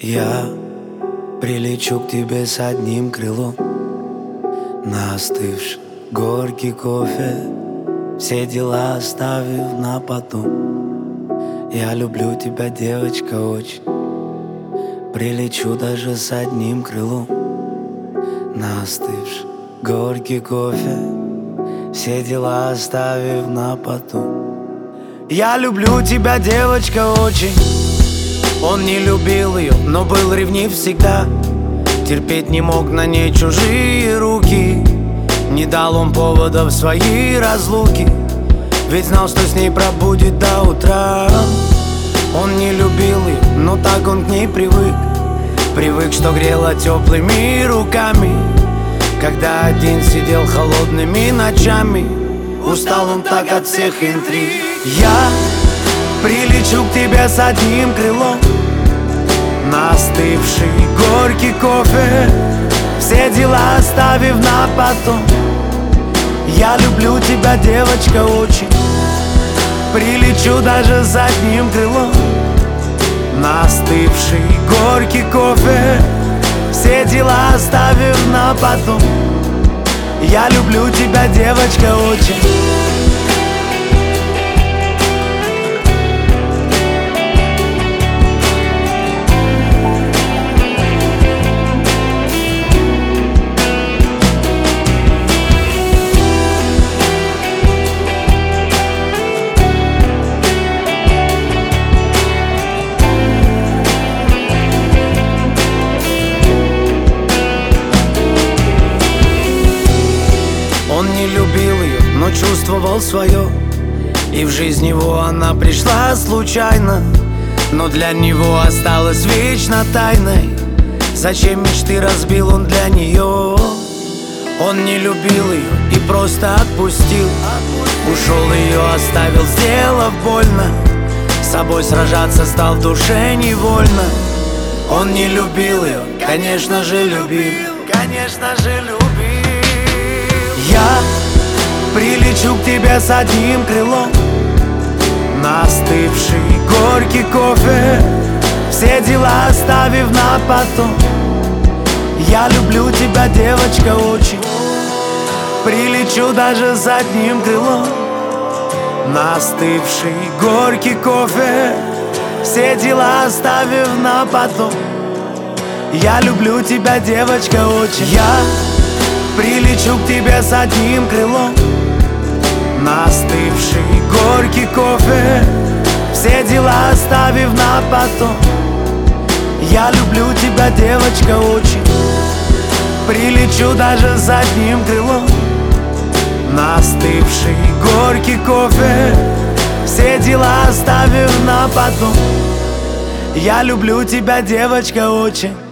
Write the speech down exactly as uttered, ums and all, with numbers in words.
Я прилечу к тебе с одним крылом, на остывший горький кофе, все дела оставив на потом. Я люблю тебя, девочка, очень. Прилечу даже с одним крылом, на остывший горький кофе, все дела оставив на потом. Я люблю тебя, девочка, очень. Он не любил ее, но был ревнив всегда. Терпеть не мог на ней чужие руки. Не дал он поводов своей разлуки, ведь знал, что с ней пробудет до утра. Он не любил ее, но так он к ней привык. Привык, что грела теплыми руками, когда один сидел холодными ночами. Устал он так от всех интриг. Я прилечу к тебе с одним крылом, на остывший горький кофе, все дела оставив на потом. Я люблю тебя, девочка, очень. Прилечу даже с одним крылом, на остывший горький кофе, все дела оставив на потом. Я люблю тебя, девочка, очень. Он не любил ее, но чувствовал свое, и в жизнь его она пришла случайно, но для него осталась вечно тайной. Зачем мечты разбил он для нее? Он не любил ее и просто отпустил. Ушел ее, оставил, сделав больно. С собой сражаться стал в душе невольно. Он не любил ее, конечно же любил, конечно же любил. Я прилечу к тебе с одним крылом, на остывший горький кофе, все дела оставив на потом. Я люблю тебя, девочка, очень. Прилечу даже с одним крылом, на остывший горький кофе, все дела оставив на потом. Я люблю тебя, девочка, очень. Я прилечу к тебе с одним крылом, на остывший горький кофе, все дела оставив на потом. Я люблю тебя, девочка, очень. Прилечу даже с одним крылом, на остывший горький кофе, все дела оставив на потом. Я люблю тебя, девочка, очень.